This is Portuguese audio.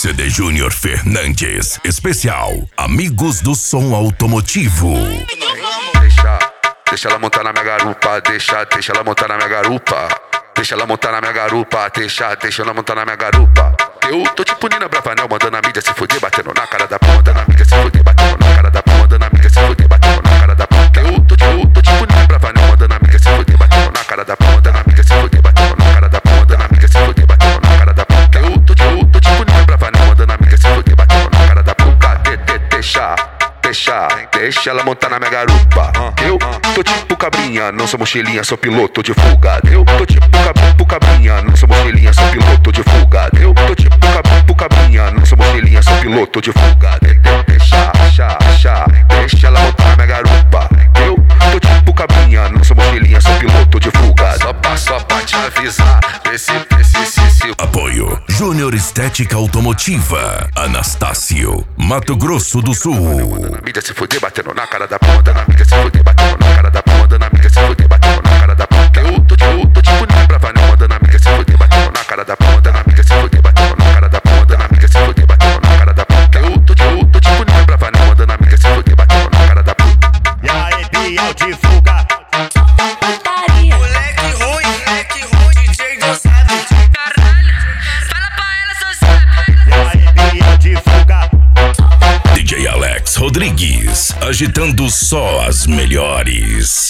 CD Júnior Fernandes, especial Amigos do Som Automotivo. Deixa ela montar na minha garupa, deixa ela montar na minha garupa. Deixa ela montar na minha garupa, deixa ela montar na minha garupa. Eu tô tipo Nina Bravanel, mandando a mídia se fuder, batendo na cara da pau, mandando a mídia se fuder, batendo na cara da pau, mandando a mídia se fuder, batendo na cara da pau. Eu tô tipo Nina Bravanel, mandando a mídia se fuder, batendo na cara da pau, mandando a mídia se fuder, batendo na cara da pau, mandando a mídia se fuder, batendo na cara da pau. Eu tô tipo Nina Bravanel, mandando a mídia se fuder, batendo na cara da pau. Deixa ela montar na minha garupa. Eu tô tipo cabrinha, não sou mochilinha, sou piloto de fuga. Eu tô tipo cabrinha, não sou mochilinha, sou piloto de fuga. Eu tô tipo cabrinha, não sou mochilinha, sou piloto de fuga. Deixa ela montar na minha garupa. Eu tô tipo cabrinha, não sou mochilinha, sou piloto de fuga. Só pra te avisar, esse. Apoio Júnior Estética Automotiva, Anastácio, Mato Grosso do Sul. Na mídia se fuder, batendo na cara da ponta, na mídia se fuder, batendo na cara da ponta, na mídia se fuder, batendo na cara da ponta. Eu tô tipo Nina Bravanel, mandando a mídia se fuder, batendo na cara da ponta, na mídia se fuder, batendo na cara da ponta, na mídia se fuder, batendo na cara da ponta. Eu tô tipo Nina Bravanel, mandando a mídia se fuder, batendo na cara da ponta. E aí, Biel de fuga. Moleque ruim, DJ não sabe. Caralho, fala pra ela, seu sabe. E aí, Biel de fuga. DJ Alex Rodrigues, agitando só as melhores.